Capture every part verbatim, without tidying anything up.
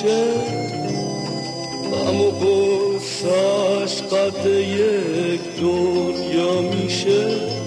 میشه، غم و غصه‌اش قد یک دنیا میشه.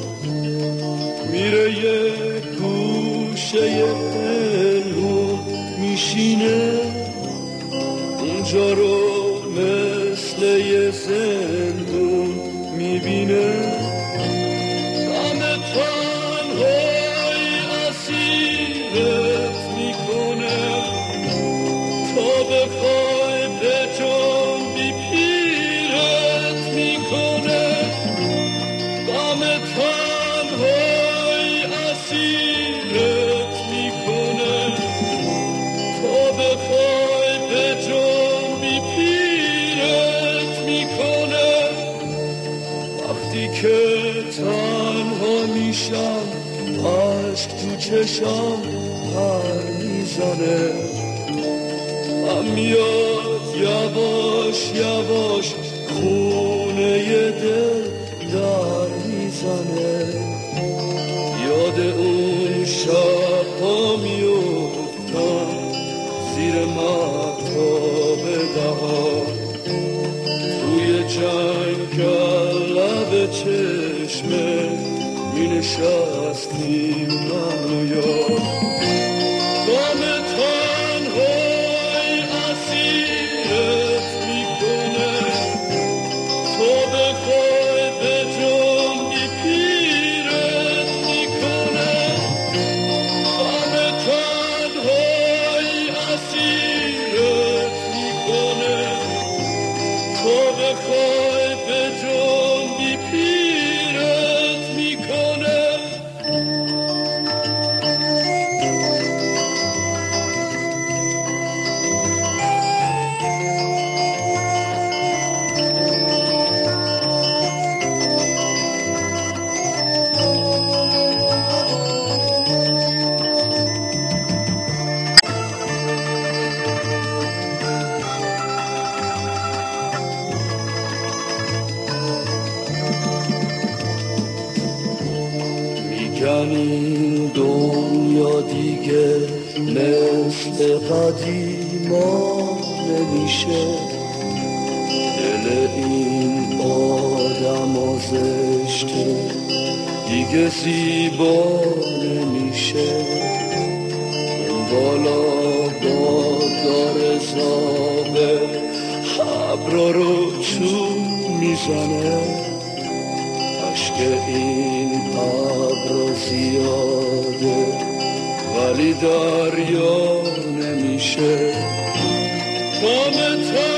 میره یک گوشه پنهون میشینه، اونجا رو مثل یه زندون میبینه. غم تنهایی اسیرت میکنه، تا بخوای به جنبی پیرت میکنه. غم تنهایی اسیرت میکنه، تا بخوای به جنبی پیرت میکنه. وقتی که تنها میشم عشق تو چشم پر میزنه، هم میاد یواش یواش خونه دل در میزنه. یاد اون شب ها میفتم زیر مهتاب بهار، توی جنگل لب چشمه می نشستیم من و یار. غم تنهایی اسیرت میکنه، تو بخوای به جنبی پیرت میکنه. غم تنهایی اسیرت میکنه، تو بخوای به جنبی پیرت میکنه. میگن این دنیا دیگه مثل قدیما نمیشه، دل این آدم زشته دیگه زیبا نمیشه. اون بالا بادار زابه ابرا رو چون میزنه، عشق این ابر زیاده ولی دریا نمیشه. غم